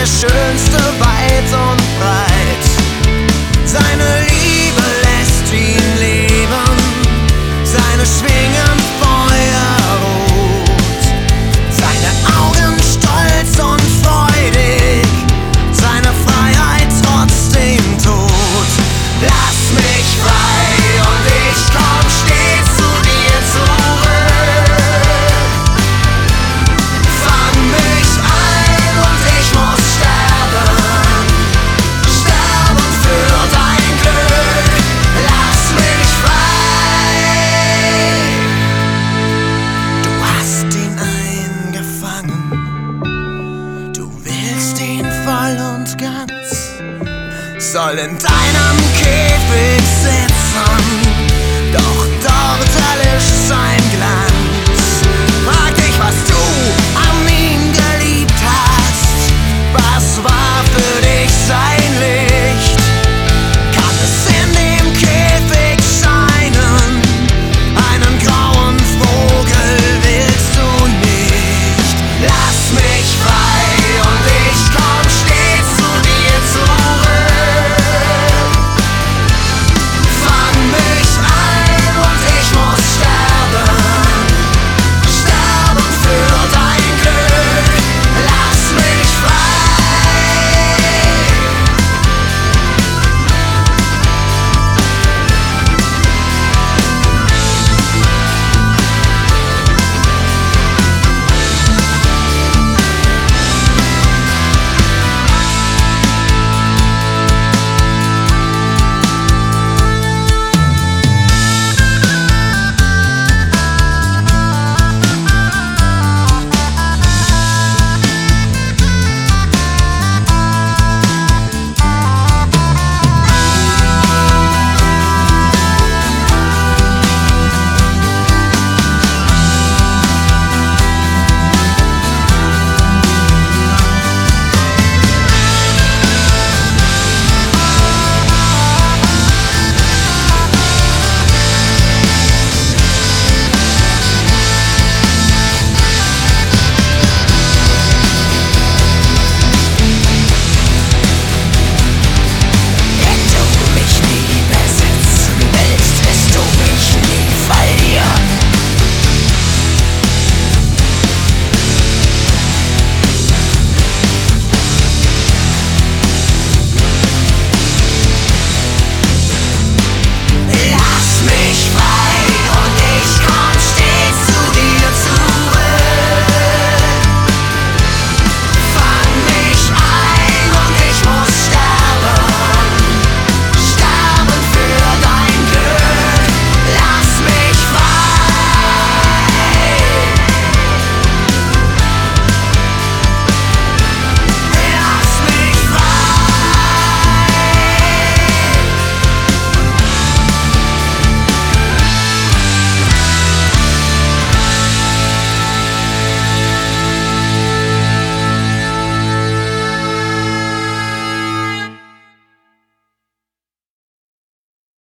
der schönste weit und breit. Seine Liebe lässt ihn leben, seine schwingen feuerrot, seine Augen stolz und freudig, seine Freiheit trotzdem tot. Lass mich frei und ich komm stets zu dir zurück. Fang mich ein und ich muss sterben, sterben für dein Glück. Lass mich frei. Du hast ihn eingefangen, du willst ihn voll und ganz, soll in deinem Käfig sitzen, doch dort erlischt sein Glanz.